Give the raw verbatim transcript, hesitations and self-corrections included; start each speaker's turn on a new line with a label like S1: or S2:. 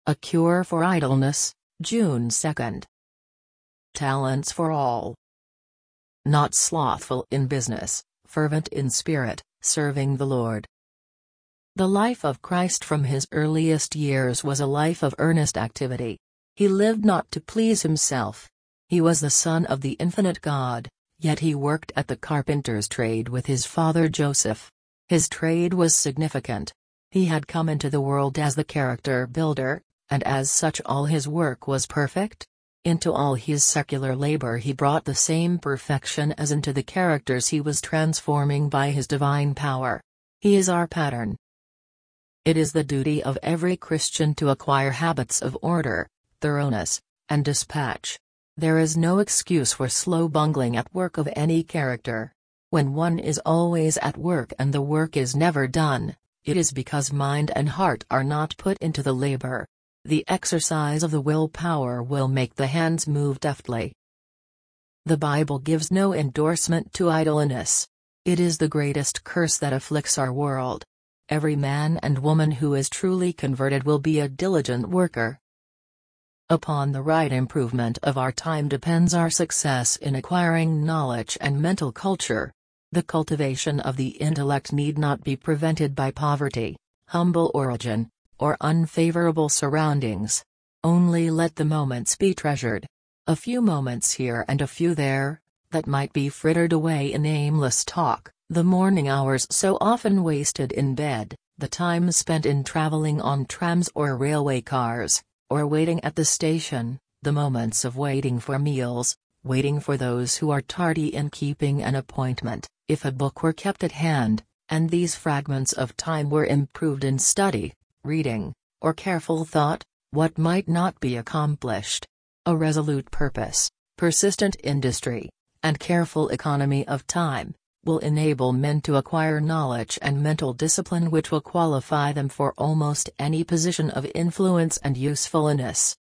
S1: A Cure for Idleness, June second. Talents for all. Not slothful in business, fervent in spirit, serving the Lord. The life of Christ from his earliest years was a life of earnest activity. He lived not to please himself. He was the Son of the infinite God, yet he worked at the carpenter's trade with his father Joseph. His trade was significant. He had come into the world as the character builder, and as such all his work was perfect. Into all his secular labor he brought the same perfection as into the characters he was transforming by his divine power. He is our pattern. It is the duty of every Christian to acquire habits of order, thoroughness, and dispatch. There is no excuse for slow bungling at work of any character. When one is always at work and the work is never done, it is because mind and heart are not put into the labor. The exercise of the willpower will make the hands move deftly. The Bible gives no endorsement to idleness. It is the greatest curse that afflicts our world. Every man and woman who is truly converted will be a diligent worker. Upon the right improvement of our time depends our success in acquiring knowledge and mental culture. The cultivation of the intellect need not be prevented by poverty, humble origin, or unfavorable surroundings. Only let the moments be treasured. A few moments here and a few there, that might be frittered away in aimless talk, the morning hours so often wasted in bed, the time spent in traveling on trams or railway cars, or waiting at the station, the moments of waiting for meals, waiting for those who are tardy in keeping an appointment, if a book were kept at hand, and these fragments of time were improved in study, reading, or careful thought, what might not be accomplished? A resolute purpose, persistent industry, and careful economy of time, will enable men to acquire knowledge and mental discipline which will qualify them for almost any position of influence and usefulness.